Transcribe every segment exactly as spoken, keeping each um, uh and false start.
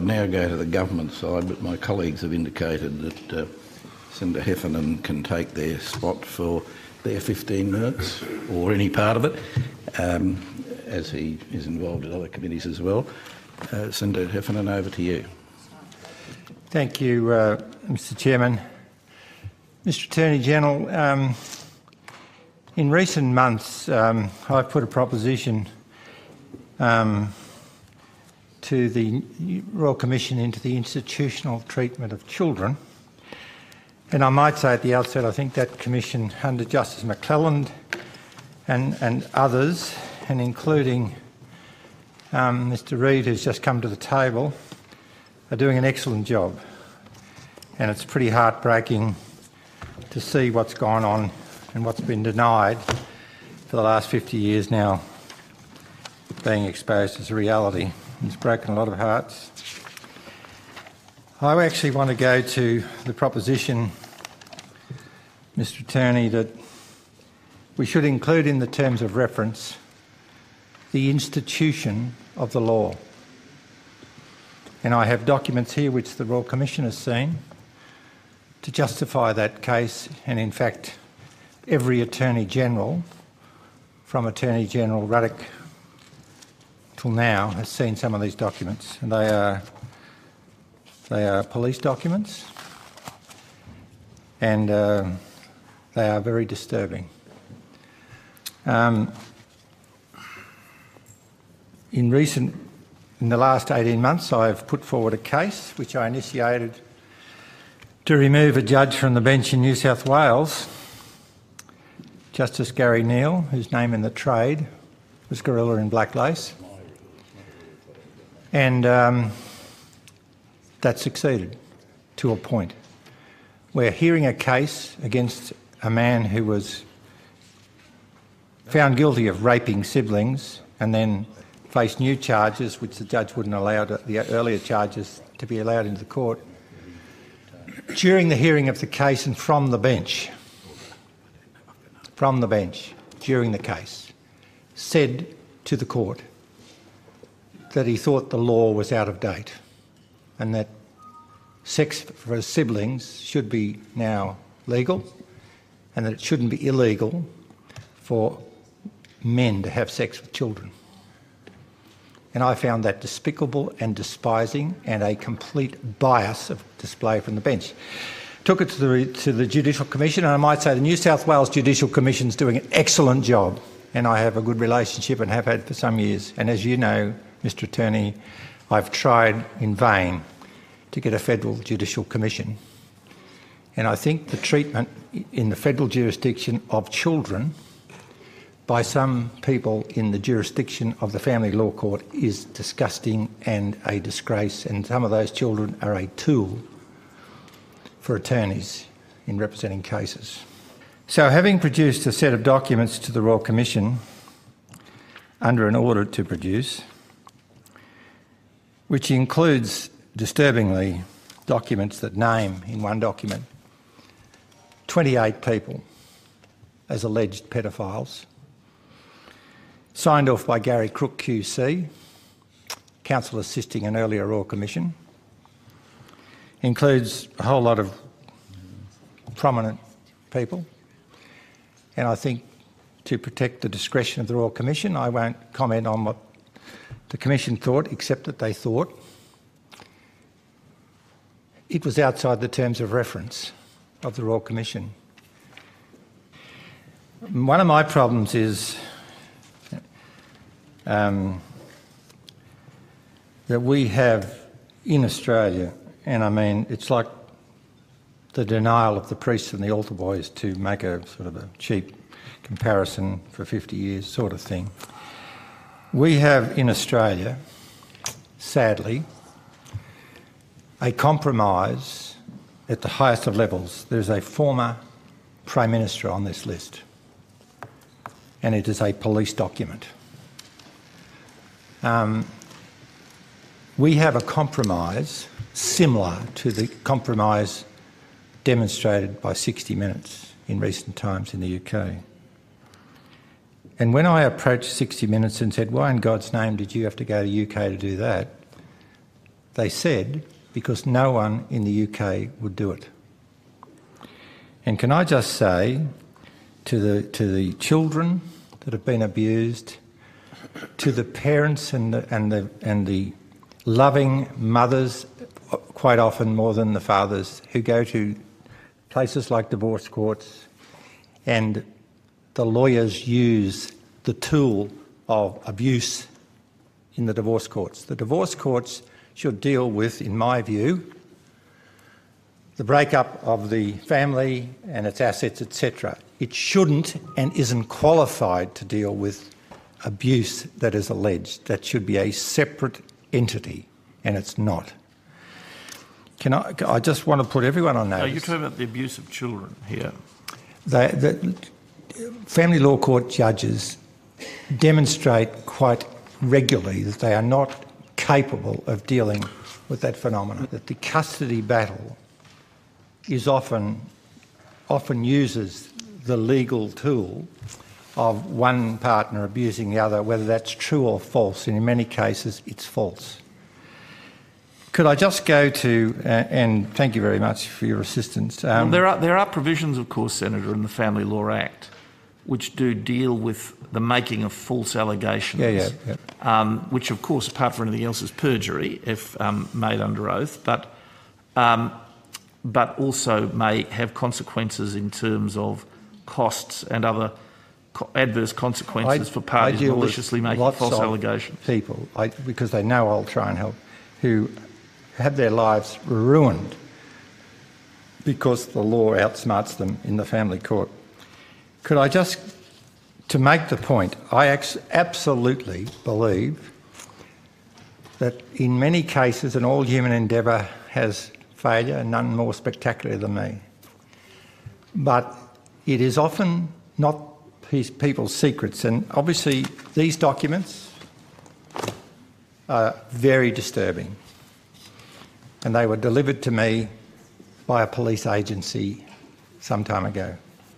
I'd now go to the government side, but my colleagues have indicated that uh, Senator Heffernan can take their spot for their fifteen minutes, or any part of it, um, as he is involved in other committees as well. Uh, Senator Heffernan, over to you. Thank you, uh, Mister Chairman. Mister Attorney General, um, in recent months um, I've put a proposition um, to the Royal Commission into the institutional treatment of children. And I might say at the outset, I think that commission under Justice McClelland and, and others, and including um, Mister Reid, who's just come to the table, are doing an excellent job. And it's pretty heartbreaking to see what's gone on and what's been denied for the last fifty years now being exposed as a reality. It's broken a lot of hearts. I actually want to go to the proposition, Mister Attorney, that we should include in the terms of reference the institution of the law. And I have documents here which the Royal Commission has seen to justify that case, and in fact every Attorney General, from Attorney General Ruddock till now, has seen some of these documents, and they are They are police documents, and uh, they are very disturbing. Um, in recent, in the last eighteen months, I've put forward a case which I initiated to remove a judge from the bench in New South Wales, Justice Gary Neal, whose name in the trade was Gorilla in Black Lace, and um, that succeeded to a point. We're hearing a case against a man who was found guilty of raping siblings and then faced new charges which the judge wouldn't allow to, the earlier charges to be allowed into the court. During the hearing of the case and from the bench, from the bench, during the case, said to the court that he thought the law was out of date, and that sex for siblings should be now legal, and that it shouldn't be illegal for men to have sex with children. And I found that despicable and despising, and a complete bias of display from the bench. Took it to the, to the Judicial Commission, and I might say the New South Wales Judicial Commission is doing an excellent job, and I have a good relationship and have had for some years. And as you know, Mister Attorney, I've tried in vain to get a federal judicial commission. And I think the treatment in the federal jurisdiction of children by some people in the jurisdiction of the Family Law Court is disgusting and a disgrace, and some of those children are a tool for attorneys in representing cases. So, having produced a set of documents to the Royal Commission under an order to produce, which includes, disturbingly, documents that name in one document twenty-eight people as alleged pedophiles, signed off by Gary Crook Q C, counsel assisting an earlier Royal Commission, includes a whole lot of prominent people, and I think to protect the discretion of the Royal Commission, I won't comment on what the Commission thought, except that they thought it was outside the terms of reference of the Royal Commission. One of my problems is um, that we have in Australia, and I mean it's like the denial of the priests and the altar boys, to make a sort of a cheap comparison for fifty years sort of thing. We have in Australia, sadly, a compromise at the highest of levels. There's a former Prime Minister on this list, and it is a police document. Um, we have a compromise similar to the compromise demonstrated by sixty minutes in recent times in the U K. And when I approached sixty minutes and said, why in God's name did you have to go to the U K to do that? They said because no one in the U K would do it. And can I just say to the, to the children that have been abused, to the parents and the, and the, and the loving mothers, quite often more than the fathers, who go to places like divorce courts and the lawyers use the tool of abuse in the divorce courts. The divorce courts should deal with, in my view, the breakup of the family and its assets, et cetera. It shouldn't and isn't qualified to deal with abuse that is alleged. That should be a separate entity, and it's not. Can I, I just want to put everyone on notice. Are you talking about the abuse of children here? They, the family law court judges demonstrate quite regularly that they are not capable of dealing with that phenomenon, that the custody battle is often, often uses the legal tool of one partner abusing the other, whether that's true or false, and in many cases it's false. Could I just go to, uh, and thank you very much for your assistance. Um, well, there are there are provisions, of course, Senator, in the Family Law Act, which do deal with the making of false allegations. Yeah, yeah, yeah. Um, which, of course, apart from anything else, is perjury if um, made under oath, but um, but also may have consequences in terms of costs and other co adverse consequences I, for parties I deal maliciously with making lots false of allegations. People, I, because they know I'll try and help, who have their lives ruined because the law outsmarts them in the family court. Could I just, to make the point, I absolutely believe that in many cases, and all human endeavour has failure, and none more spectacular than me, but it is often not people's secrets, and obviously these documents are very disturbing, and they were delivered to me by a police agency some time ago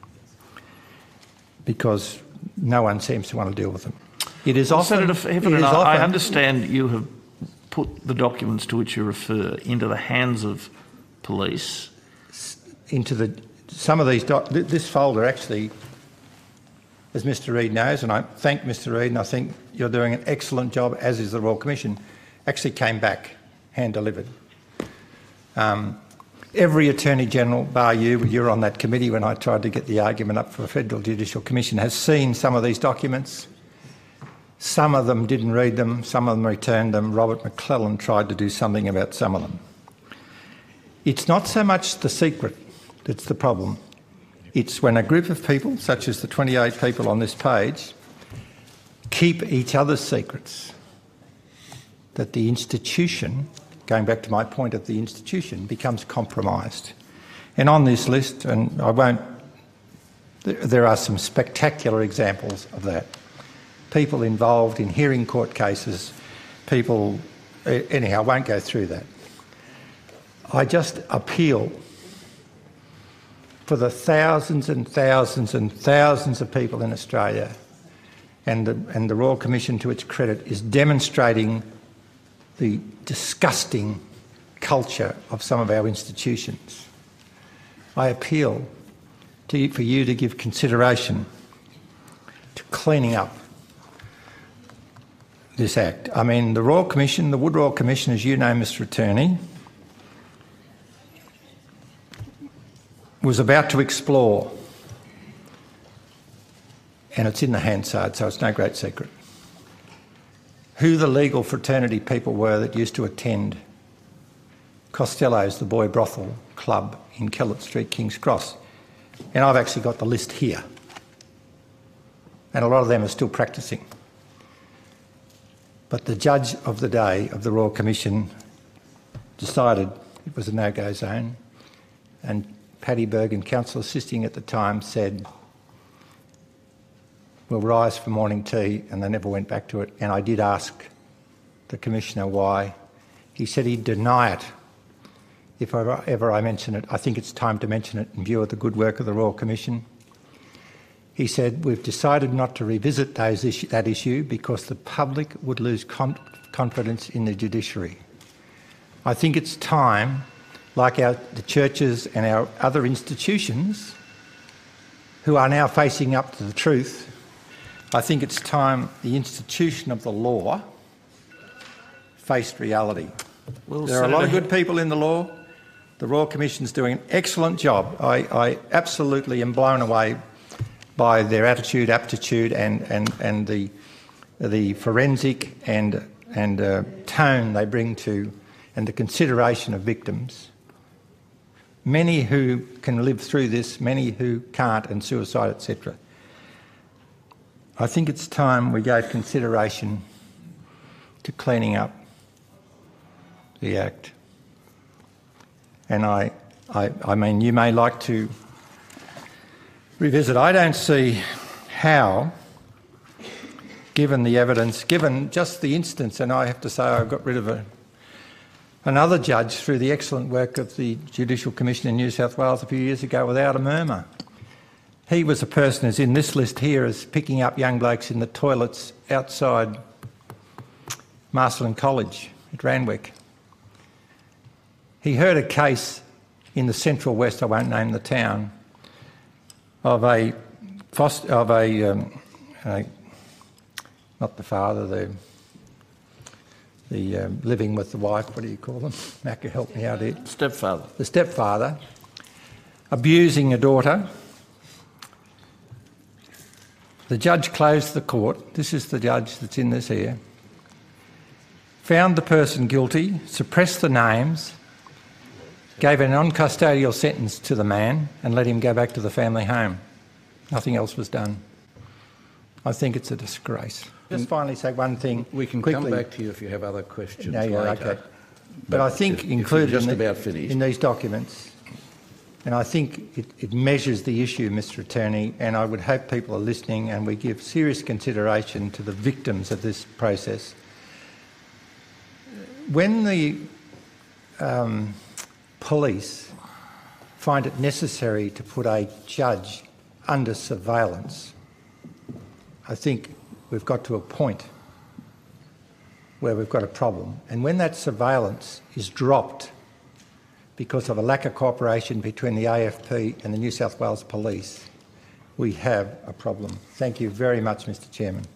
because no one seems to want to deal with them. It is often... Senator Heffernan, I understand you have put the documents to which you refer into the hands of police. Into the... Some of these... Doc, this folder actually, as Mr Reid knows, and I thank Mr Reid, and I think you're doing an excellent job, as is the Royal Commission, actually came back hand-delivered. Um, every Attorney-General, bar you, but you're on that committee when I tried to get the argument up for a Federal Judicial Commission, has seen some of these documents. Some of them didn't read them, some of them returned them. Robert McClellan tried to do something about some of them. It's not so much the secret that's the problem. It's when a group of people, such as the twenty-eight people on this page, keep each other's secrets, that the institution, going back to my point of the institution, becomes compromised. And on this list, and I won't, there are some spectacular examples of that. People involved in hearing court cases, people, anyhow, I won't go through that. I just appeal for the thousands and thousands and thousands of people in Australia, and the, and the Royal Commission, to its credit, is demonstrating the disgusting culture of some of our institutions. I appeal to you, for you to give consideration to cleaning up this Act. I mean, the Royal Commission, the Wood Royal Commission, as you know, Mister Attorney, was about to explore, and it's in the Hansard, so it's no great secret, who the legal fraternity people were that used to attend Costello's, the boy brothel club in Kellett Street, King's Cross. And I've actually got the list here. And a lot of them are still practising. But the judge of the day of the Royal Commission decided it was a no-go zone, and Paddy Bergen, counsel assisting at the time, said, we'll rise for morning tea, and they never went back to it. And I did ask the Commissioner why. He said he'd deny it if ever, ever I mention it. I think it's time to mention it in view of the good work of the Royal Commission. He said, we've decided not to revisit those issue, that issue because the public would lose con confidence in the judiciary. I think it's time, like our, the churches and our other institutions who are now facing up to the truth, I think it's time the institution of the law faced reality. Well, there are a lot of Senator good people in the law. The Royal Commission's doing an excellent job. I, I absolutely am blown away by their attitude, aptitude and, and, and the, the forensic and, and uh, tone they bring to and the consideration of victims. Many who can live through this, many who can't, and suicide, et cetera. I think it's time we gave consideration to cleaning up the Act. And I, I, I mean, you may like to revisit. I don't see how, given the evidence, given just the instance, and I have to say I got rid of a, another judge through the excellent work of the Judicial Commission in New South Wales a few years ago without a murmur. He was a person who's in this list here as picking up young blokes in the toilets outside Marsland College at Randwick. He heard a case in the Central West, I won't name the town, of a, foster, of a, um, a not the father, the, the um, living with the wife, what do you call them? Macca, help me out here. Stepfather. The stepfather abusing a daughter. The judge closed the court. This is the judge that's in this here. Found the person guilty, suppressed the names, gave a non-custodial sentence to the man and let him go back to the family home. Nothing else was done. I think it's a disgrace. Just finally say one thing We can quickly. come back to you if you have other questions No, yeah, later. okay. But, but I think if, included if in, just the, about in these documents, and I think it, it measures the issue, Mister Attorney, and I would hope people are listening and we give serious consideration to the victims of this process. When the um, police find it necessary to put a judge under surveillance, I think we've got to a point where we've got a problem. And when that surveillance is dropped because of a lack of cooperation between the A F P and the New South Wales Police, we have a problem. Thank you very much, Mister Chairman.